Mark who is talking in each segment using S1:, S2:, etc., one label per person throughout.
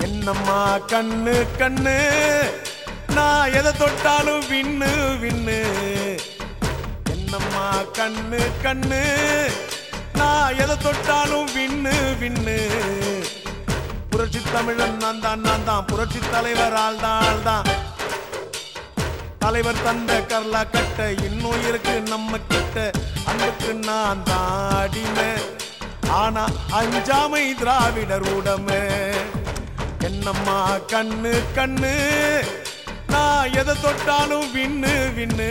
S1: என்னம்மா கண்ணு கண்ணு நான் எதை தொட்டாலும் விண்ணு விண்ணு. என்னம்மா கண்ணு கண்ணு நான் எதை தொட்டாலும் விண்ணு விண்ணு. புரட்சி தமிழன் நான் தான் புரட்சி தலைவர் ஆள்தான். தலைவர் தந்த கர்லா கட்ட இன்னும் இருக்கு நம்ம கிட்ட. அன்புக்கு நான் தான் அடிமை, ஆனா அஞ்சாமை திராவிடர் உடமை. என்னம்மா கண்ணு கண்ணு நான் எதை தொட்டாலும் விண்ணு விண்ணு.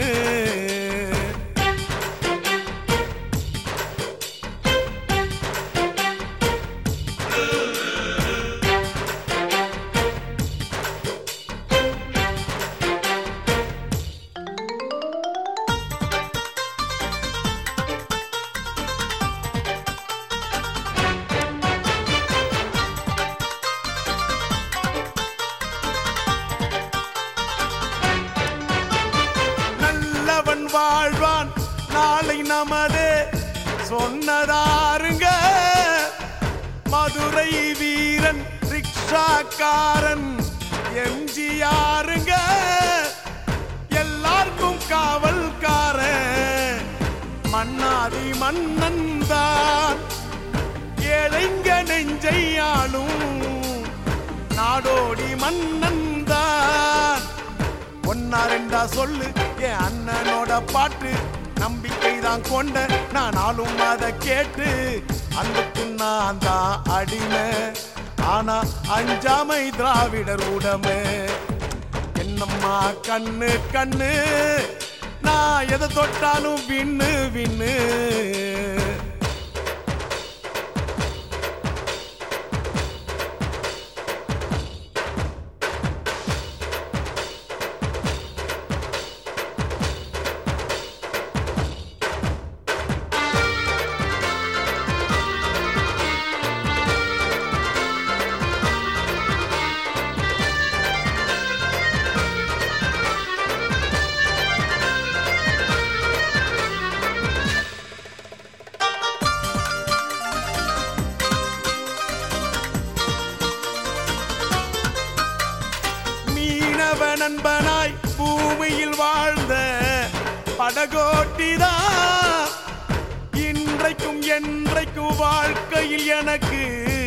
S1: வாழ்வான் நாளை நமதே சொன்னதாருங்க. மதுரை வீரன் ரிக்ஷாக்காரன் எம்ஜிஆருங்க. எல்லாருக்கும் காவல்காரன் மன்னாதி மன்னன் தான். ஏழைங்க நெஞ்சையாளும் நாடோடி மன்னன் தான். ஒன்னா ரெண்டா சொல்லு என் அண்ணனோட பாட்டு. நம்பிக்கை தான் கொண்ட நான் நாளும் அதை கேட்டு. அன்புக்கு நான் தான் அடிமை, ஆனா அஞ்சாமை திராவிடர் உடமை. என்னம்மா கண்ணு கண்ணு நான் எதை தொட்டாலும் விண்ணு விண்ணு. நண்பனாய் பூமியில் வாழ்ந்த படகோட்டிதான் இன்றைக்கும் என்றைக்கும் வாழ்க்கையில் எனக்கு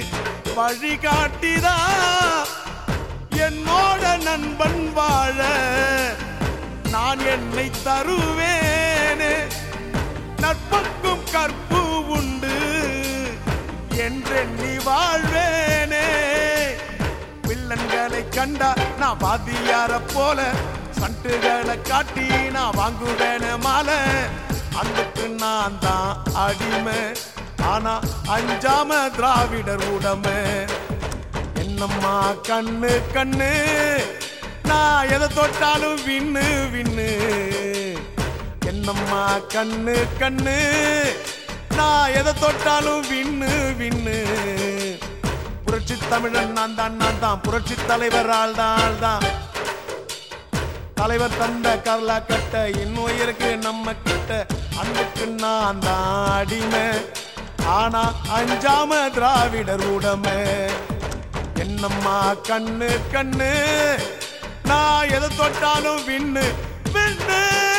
S1: வழிகாட்டிதான். என்னோட நண்பன் வாழ நான் என்னை தருவேனே. நட்புக்கும் கற்பு உண்டு என்றெண்ணி வாழ்வேனே. வில்லன்களை கண்டா நான் வாத்தியார போல சண்டுகளை காட்டி நான் வாங்குவேன மாலை. அன்புக்கு நான் தான் அடிமை, ஆனா அஞ்சாம திராவிடர் உடமை. என்னம்மா கண்ணு கண்ணு நான் எதை தொட்டாலும் விண்ணு விண்ணு. என்னம்மா கண்ணு கண்ணு நான் எதை தொட்டாலும் விண்ணு விண்ணு. புரட்சி தமிழன் நான் தான் புரட்சி தலைவர் ஆள்தான். தலைவர் தந்த கர்லா கட்ட இன்னும் இருக்கு நம்ம கிட்ட. அன்புக்கு நான் தான் அடிமை, ஆனா அஞ்சாம திராவிடர் உடமை. என்னம்மா கண்ணு கண்ணு நான் எதை தொட்டாலும் விண்ணு விண்ணு.